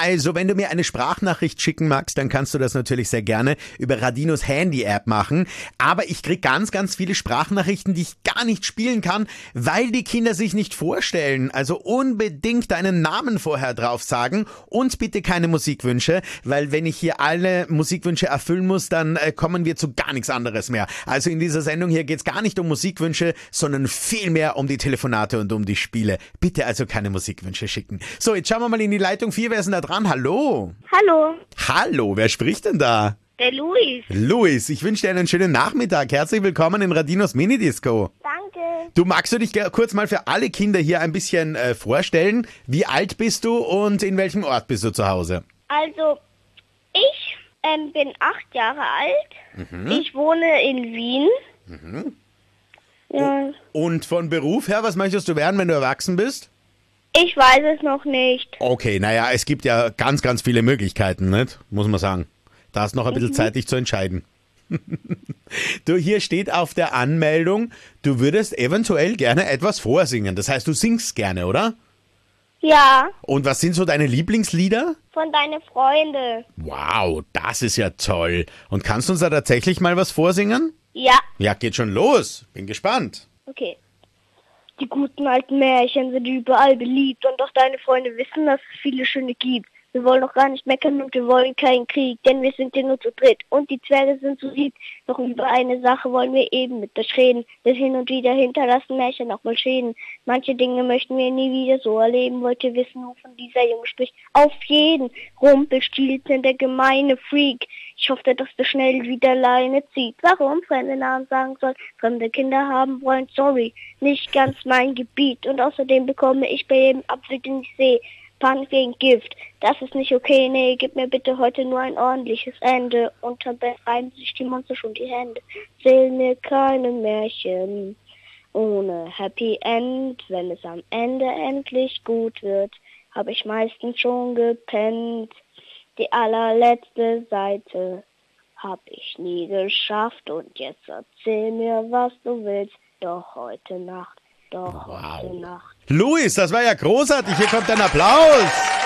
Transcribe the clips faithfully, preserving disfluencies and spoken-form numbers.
Also, wenn du mir eine Sprachnachricht schicken magst, dann kannst du das natürlich sehr gerne über Radinos Handy-App machen. Aber ich krieg ganz, ganz viele Sprachnachrichten, die ich gar nicht spielen kann, weil die Kinder sich nicht vorstellen. Also unbedingt deinen Namen vorher drauf sagen und bitte keine Musikwünsche, weil wenn ich hier alle Musikwünsche erfüllen muss, dann äh, kommen wir zu gar nichts anderes mehr. Also in dieser Sendung hier geht's gar nicht um Musikwünsche, sondern vielmehr um die Telefonate und um die Spiele. Bitte also keine Musikwünsche schicken. So, jetzt schauen wir mal in die Leitung vier. Wer ist denn da dran? Hallo? Hallo, Hallo, wer spricht denn da? der Luis. Luis, ich wünsche dir einen schönen Nachmittag. Herzlich willkommen in Radinos Minidisco. Danke. Du, magst du dich ge- kurz mal für alle Kinder hier ein bisschen äh, vorstellen? Wie alt bist du und in welchem Ort bist du zu Hause? Also, ich ähm, bin acht Jahre alt. Mhm. Ich wohne in Wien. Mhm. Ja, Und von Beruf her, was möchtest du werden, wenn du erwachsen bist? ich weiß es noch nicht. Okay, naja, es gibt ja ganz, ganz viele Möglichkeiten, nicht? Muss man sagen. Da hast noch ein bisschen Zeit, dich zu entscheiden. Du, hier steht auf der Anmeldung, du würdest eventuell gerne etwas vorsingen. Das heißt, du singst gerne, oder? Ja, Und was sind so deine Lieblingslieder? von deinen Freunden. Wow, das ist ja toll. Und kannst du uns da tatsächlich mal was vorsingen? Ja, Ja, geht schon los. Bin gespannt. okay. Die guten alten Märchen sind überall beliebt und auch deine Freunde wissen, dass es viele schöne gibt. Wir wollen doch gar nicht meckern und wir wollen keinen Krieg, denn wir sind ja nur zu dritt und die Zwerge sind so lieb. Doch über eine Sache wollen wir eben mit euch reden, denn hin und wieder hinterlassen Märchen auch mal Schäden. Manche Dinge möchten wir nie wieder so erleben. Wollt ihr wissen, wovon dieser Junge spricht? Auf jeden Rumpelstilzchen, der gemeine Freak. Ich hoffe, dass du schnell wieder Leine zieht. Warum fremde Namen sagen soll, fremde Kinder haben wollen, sorry, nicht ganz mein Gebiet. Und außerdem bekomme ich bei jedem Apfel, den ich sehe, Panik wegen Gift. Das ist nicht okay, nee, gib mir bitte heute nur ein ordentliches Ende. Unterm Bett reiben sich die Monster schon die Hände. Zähl mir keine Märchen ohne Happy End. Wenn es am Ende endlich gut wird, habe ich meistens schon gepennt. Die allerletzte Seite hab ich nie geschafft und jetzt erzähl mir, was du willst. Doch heute Nacht, doch Wow. heute Nacht. Luis, das war ja großartig. Hier kommt ein Applaus.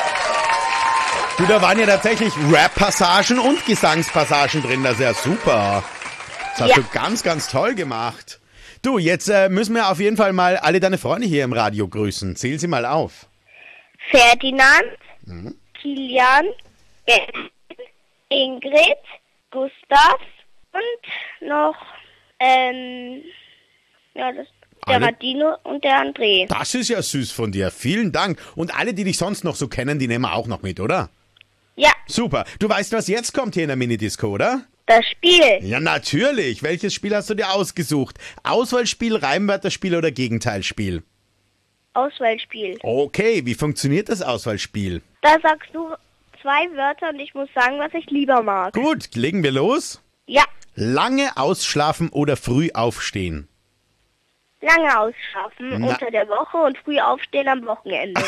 Du, da waren ja tatsächlich Rap-Passagen und Gesangspassagen drin. Das ist ja super. Das hast Ja. du ganz, ganz toll gemacht. Du, jetzt äh, müssen wir auf jeden Fall mal alle deine Freunde hier im Radio grüßen. Zähl sie mal auf. Ferdinand, Mhm. Kilian, Ben, Ingrid, Gustav und noch, ähm, ja, das, der Alle? Radino und der André. Das ist ja süß von dir. Vielen Dank. Und alle, die dich sonst noch so kennen, die nehmen wir auch noch mit, oder? Ja, Super. Du weißt, was jetzt kommt hier in der Minidisco, oder? das Spiel. Ja, natürlich. Welches Spiel hast du dir ausgesucht? Auswahlspiel, Reimwörterspiel oder Gegenteilspiel? Auswahlspiel. Okay, wie funktioniert das Auswahlspiel? Da sagst du zwei Wörter und ich muss sagen, was ich lieber mag. Gut, legen wir los. Ja, Lange ausschlafen oder früh aufstehen? lange ausschlafen Na. unter der Woche und früh aufstehen am Wochenende.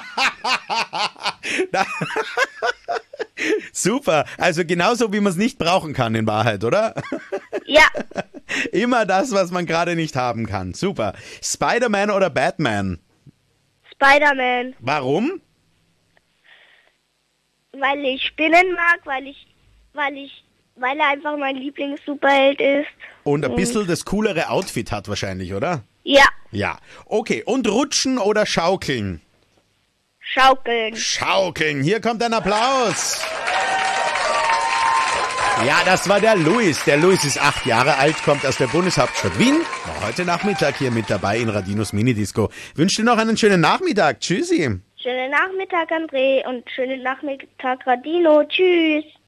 Super, also genauso wie man es nicht brauchen kann in Wahrheit, oder? Ja, Immer das, was man gerade nicht haben kann. Super. Spider-Man oder Batman? Spider-Man. Warum? Weil ich Spinnen mag, weil ich, weil ich, weil er einfach mein Lieblings-Superheld ist. Und ein bisschen das coolere Outfit hat wahrscheinlich, oder? Ja, Ja. Okay, und rutschen oder schaukeln? schaukeln. Schaukeln. Hier kommt ein Applaus. Ja, das war der Luis. Der Luis ist acht Jahre alt, kommt aus der Bundeshauptstadt Wien. War heute Nachmittag hier mit dabei in Radinos Minidisco. Wünsche dir noch einen schönen Nachmittag. Tschüssi. Schönen Nachmittag, André, und schönen Nachmittag, Radino. Tschüss.